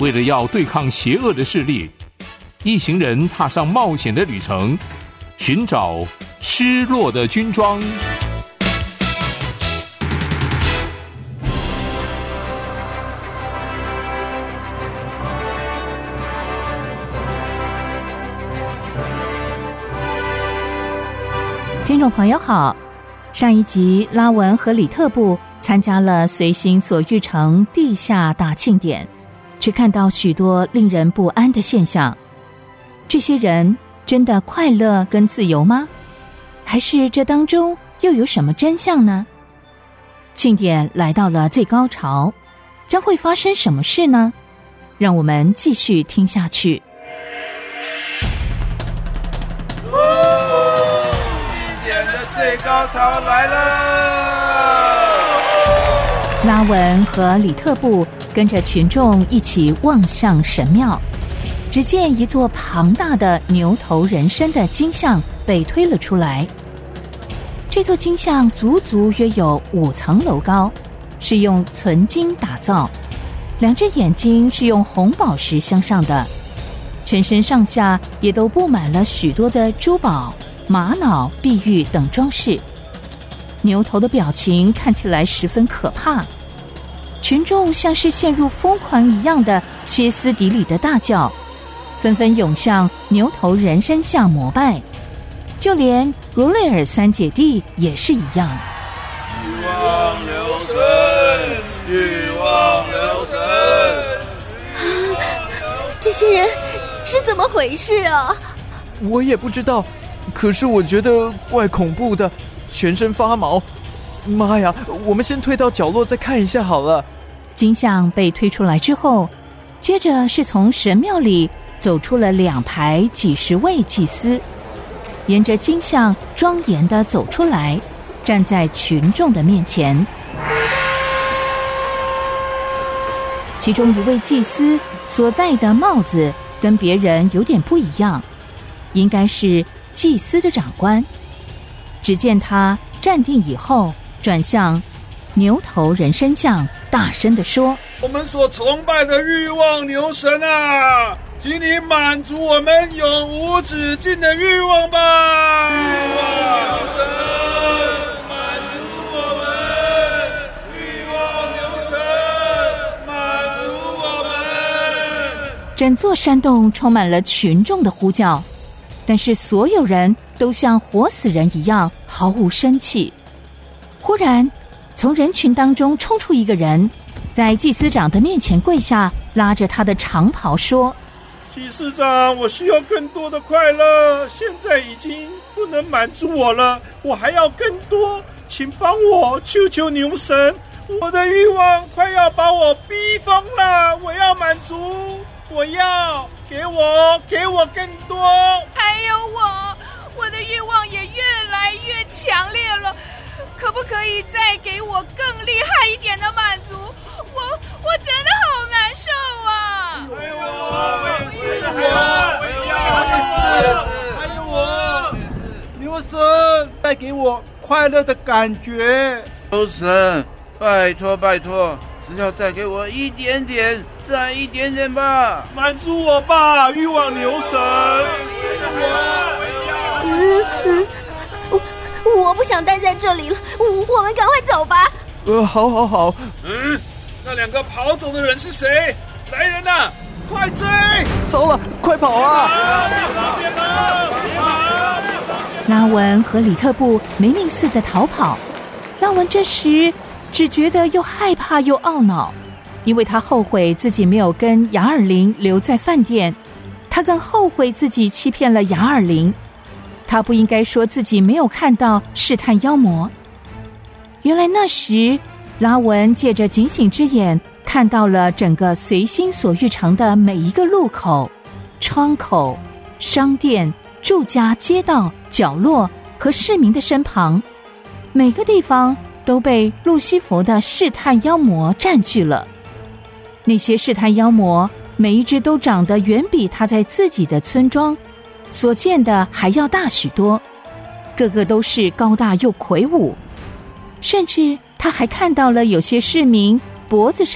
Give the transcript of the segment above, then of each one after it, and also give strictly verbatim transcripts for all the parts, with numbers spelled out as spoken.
为了要对抗邪恶的势力，一行人踏上冒险的旅程，寻找失落的军装。 听众朋友好，上一集拉文和里特布参加了随心所欲城地下大庆典，却看到许多令人不安的现象。这些人真的快乐跟自由吗？还是这当中又有什么真相呢？庆典来到了最高潮，将会发生什么事呢？让我们继续听下去。 最高潮来了！ 拉文和里特布跟着群众一起望向神庙，只见一座庞大的牛头人身的金像被推了出来。这座金像足足约有五层楼高，是用纯金打造，两只眼睛是用红宝石镶上的，全身上下也都布满了许多的珠宝、玛瑙、碧玉等装饰。牛头的表情看起来十分可怕，群众像是陷入疯狂一样的歇斯底里的大叫，纷纷涌向牛头人身像膜拜，就连罗雷尔三姐弟也是一样。 欲望流神，欲望流神！ 这些人是怎么回事啊？ 我也不知道，可是我觉得怪恐怖的，全身发毛。妈呀，我们先退到角落再看一下好了。 金像被推出来之后，接着是从神庙里走出了两排几十位祭司，沿着金像庄严地走出来，站在群众的面前。其中一位祭司所戴的帽子跟别人有点不一样，应该是祭司的长官。只见他站定以后，转向牛头人身像，大声地说： 我们所崇拜的欲望牛神啊，请你满足我们永无止境的欲望吧！欲望牛神，满足我们！欲望牛神，满足我们！ 整座山洞充满了群众的呼叫，但是所有人都像活死人一样毫无生气。忽然从人群当中冲出一个人，在祭司长的面前跪下，拉着他的长袍说： 祭司长，我需要更多的快乐，现在已经不能满足我了，我还要更多，请帮我，求求牛神，我的欲望快要把我逼疯了，我要满足，我要给我给我更多。 还有我我的欲望也越来越强烈了，可不可以再给我更厉害一点的满足？我我真的好难受啊！ 还有我，我也是，还有我，我也是，还有我， 牛神，带给我快乐的感觉。 牛神，拜托拜托，只要再给我一点点，再一点点吧， 满足我吧，欲望牛神！ 嗯嗯，我我不想待在这里了，我我们赶快走吧。 呃，好好好。 嗯，那两个跑走的人是谁？来人呐，快追！ 糟了，快跑啊！ 拉文和里特布没命似的逃跑。拉文这时只觉得又害怕又懊恼，因为他后悔自己没有跟雅尔琳留在饭店，他更后悔自己欺骗了雅尔琳，他不应该说自己没有看到试探妖魔。原来那时拉文借着警醒之眼，看到了整个随心所欲城的每一个路口、窗口、商店、住家、街道、角落和市民的身旁，每个地方都被路西弗的试探妖魔占据了。那些试探妖魔每一只都长得远比他在自己的村庄所见的还要大许多，个个都是高大又魁梧，甚至他还看到了有些市民脖子上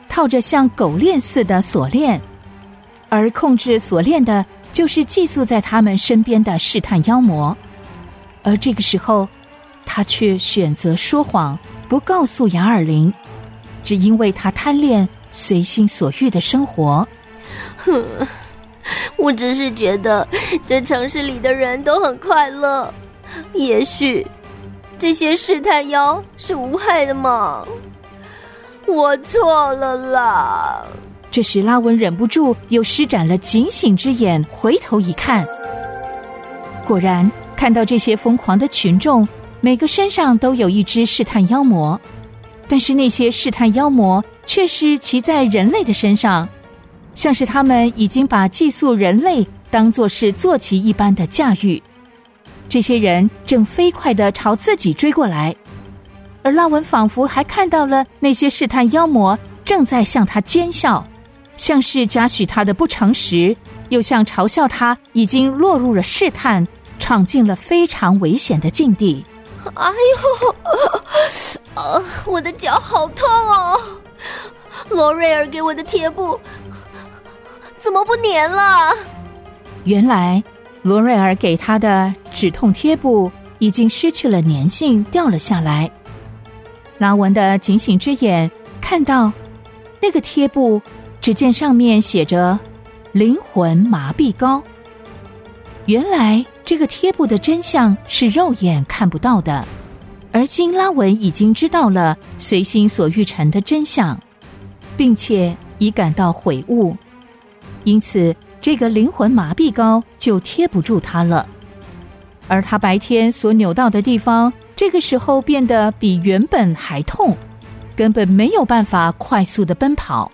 套着像狗链似的锁链，而控制锁链的就是寄宿在他们身边的试探妖魔。而这个时候，他却选择说谎，不告诉雅尔琳，只因为他贪恋随心所欲的生活。 哼，我只是觉得这城市里的人都很快乐，也许这些试探妖是无害的嘛。我错了啦。 这时拉文忍不住又施展了警醒之眼，回头一看，果然看到这些疯狂的群众，每个身上都有一只试探妖魔，但是那些试探妖魔却是骑在人类的身上，像是他们已经把寄宿人类当作是坐骑一般的驾驭。这些人正飞快地朝自己追过来，而拉文仿佛还看到了那些试探妖魔正在向他奸笑，像是嘉许他的不诚实，又像嘲笑他已经落入了试探，闯进了非常危险的境地。 哎呦，啊，我的脚好痛哦！罗瑞尔给我的贴布怎么不粘了？ 原来罗瑞尔给他的止痛贴布已经失去了粘性，掉了下来。拉文的警醒之眼看到那个贴布，只见上面写着灵魂麻痹膏。原来这个贴布的真相是肉眼看不到的，而今拉文已经知道了随心所欲城的真相，并且已感到悔悟，因此这个灵魂麻痹膏就贴不住他了。而他白天所扭到的地方，这个时候变得比原本还痛，根本没有办法快速的奔跑。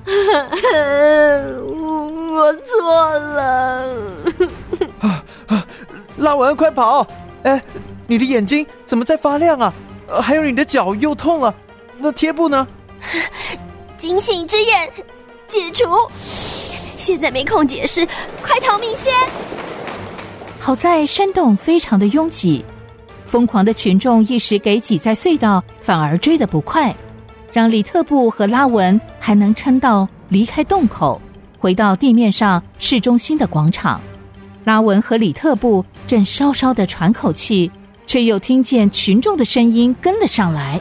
我错了。 啊啊！拉文，快跑！哎，你的眼睛怎么在发亮啊？呃、还有你的脚又痛了，那贴布呢？ 警醒之眼解除，现在没空解释，快逃命先！ 好在山洞非常的拥挤，疯狂的群众一时给挤在隧道，反而追得不快，让里特布和拉文还能撑到离开洞口，回到地面上市中心的广场。拉文和里特布正稍稍的喘口气，却又听见群众的声音跟了上来。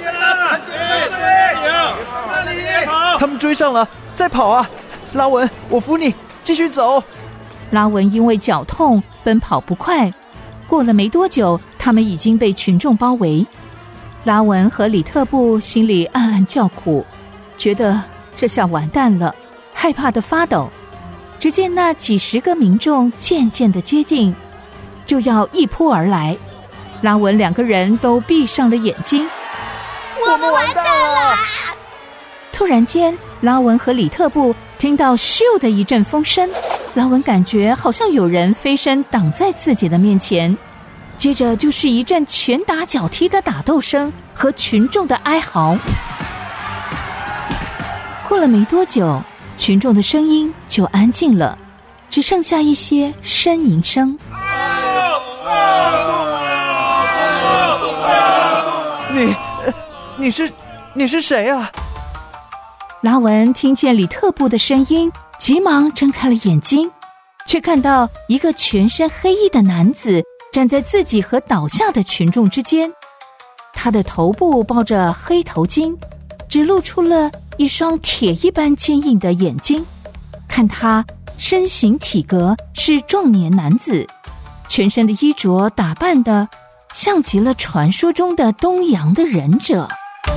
他们追上了，再跑啊！拉文，我扶你，继续走。 拉文因为脚痛奔跑不快，过了没多久，他们已经被群众包围。拉文和里特布心里暗暗叫苦，觉得这下完蛋了，害怕的发抖。只见那几十个民众渐渐的接近，就要一扑而来。拉文两个人都闭上了眼睛。 我们完蛋了！ 突然间，拉文和里特布听到咻的一阵风声，拉文感觉好像有人飞身挡在自己的面前，接着就是一阵拳打脚踢的打斗声和群众的哀嚎。过了没多久，群众的声音就安静了，只剩下一些呻吟声。 你，你是，你是谁啊？ 拉文听见里特布的声音，急忙睁开了眼睛，却看到一个全身黑衣的男子站在自己和倒下的群众之间。他的头部包着黑头巾，只露出了一双铁一般坚硬的眼睛。看他身形体格是壮年男子，全身的衣着打扮的像极了传说中的东洋的忍者。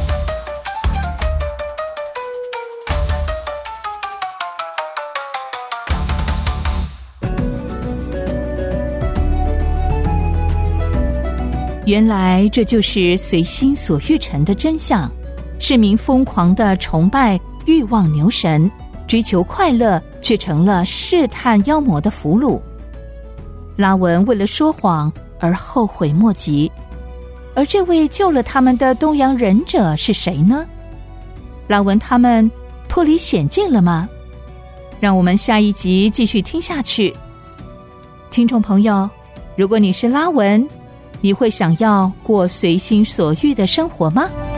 原来这就是随心所欲城的真相，市民疯狂地崇拜欲望牛神，追求快乐，却成了试探妖魔的俘虏。拉文为了说谎而后悔莫及，而这位救了他们的东洋忍者是谁呢？拉文他们脱离险境了吗？让我们下一集继续听下去。听众朋友，如果你是拉文，你会想要过随心所欲的生活吗？